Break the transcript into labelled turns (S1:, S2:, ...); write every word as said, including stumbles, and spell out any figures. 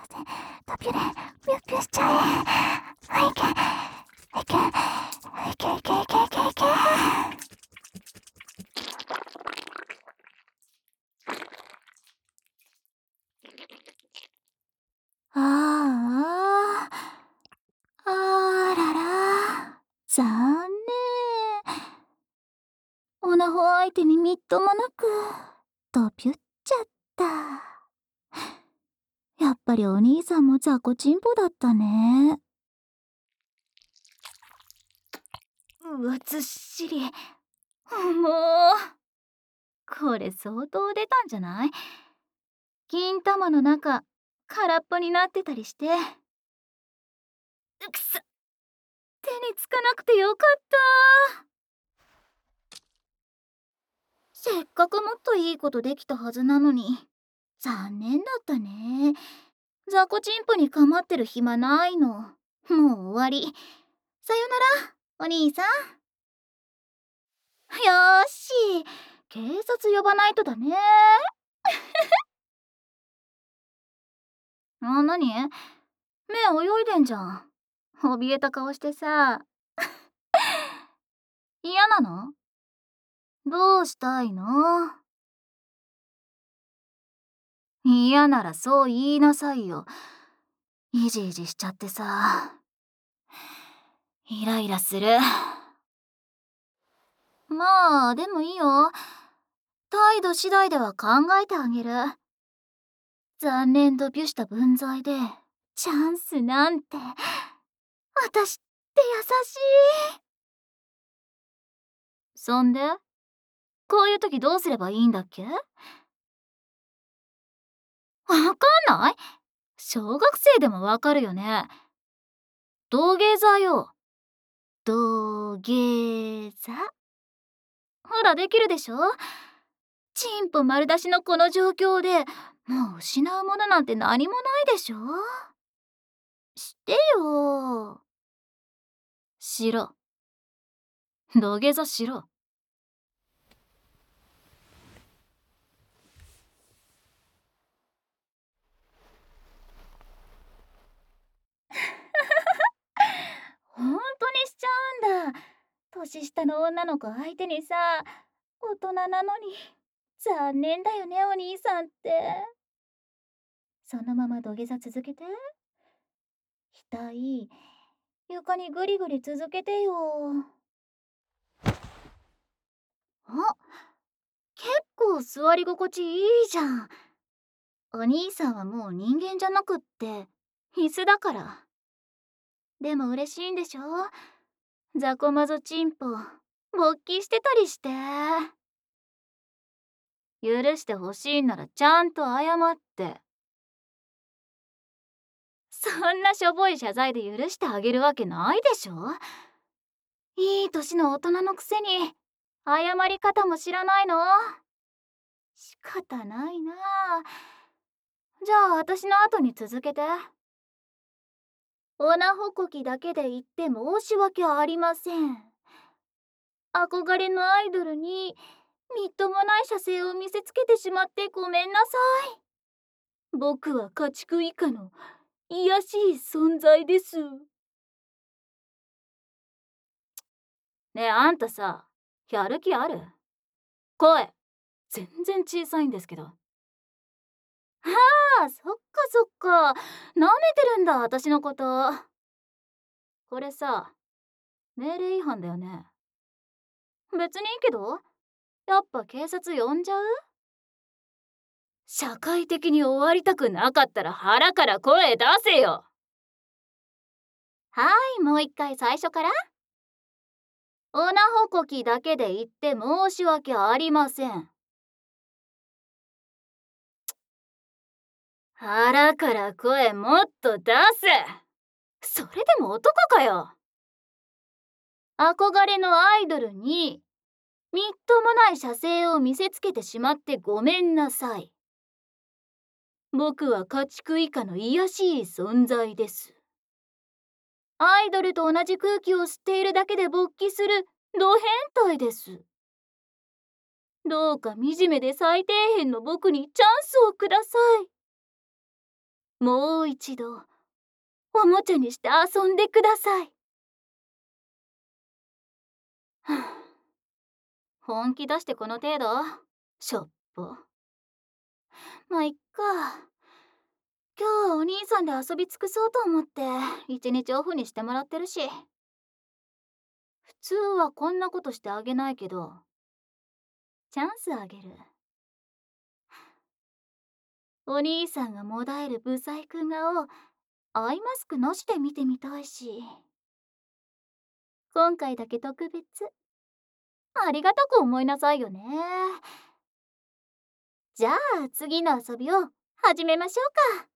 S1: ドピュレピュッピュしちゃえ。はいけいけいけいけいけいけいけ。あああらら、残念。オナホ相手にみっともなくドピュっちゃった。やっぱりお兄さんも雑魚チンポだったね。うわ、ずっしり。もうこれ相当出たんじゃない？金玉の中空っぽになってたりして。うくそ、手につかなくてよかった。せっかくもっといいことできたはずなのに残念だったね。雑魚チンポに構ってる暇ないの。もう終わり。さよならお兄さん。よーし、警察呼ばないとだね。あ、なに？目泳いでんじゃん。怯えた顔してさ。嫌なの？どうしたいの？嫌ならそう言いなさいよ。いじいじしちゃってさ。イライラする。まあでもいいよ。態度次第では考えてあげる。残念ドピュした分際でチャンスなんて、私って優しい。そんでこういう時どうすればいいんだっけ？わかんない？小学生でもわかるよね。土下座よ。土下座。ほらできるでしょ。チンポ丸出しのこの状況でもう失うものなんて何もないでしょ。してよ。しろ。土下座しろ。本当にしちゃうんだ。年下の女の子相手にさ。大人なのに残念だよねお兄さんって。そのまま土下座続けて。額床にグリグリ続けてよ。あ、結構座り心地いいじゃん。お兄さんはもう人間じゃなくって椅子だから。でも嬉しいんでしょ？ザコマゾチンポ勃起してたりして。許してほしいならちゃんと謝って。そんなしょぼい謝罪で許してあげるわけないでしょ。いい年の大人のくせに謝り方も知らないの？仕方ないな。じゃあ私の後に続けて。オナホコキだけで言って申し訳ありません。憧れのアイドルにみっともない射精を見せつけてしまってごめんなさい。僕は家畜以下の卑しい存在です。ねえあんたさ、やる気ある？声全然小さいんですけど。はあ、そっかそっか。なめてるんだ私のこと。これさ、命令違反だよね。別にいいけど、やっぱ警察呼んじゃう？社会的に終わりたくなかったら腹から声出せよ。はい、もう一回最初から。オナホコキだけで言って申し訳ありません。腹から声もっと出せ。それでも男かよ。憧れのアイドルにみっともない射精を見せつけてしまってごめんなさい。僕は家畜以下の卑しい存在です。アイドルと同じ空気を吸っているだけで勃起するド変態です。どうか惨めで最底辺の僕にチャンスをください。 もう一度おもちゃにして遊んでください。はあ、本気出してこの程度？しょっぽ。まあいっか。今日はお兄さんで遊び尽くそうと思って一日オフにしてもらってるし。普通はこんなことしてあげないけど、チャンスあげる。お兄さんがもだえるブサイク顔、アイマスクなしで見てみたいし。今回だけ特別。ありがたく思いなさいよね。じゃあ次の遊びを始めましょうか。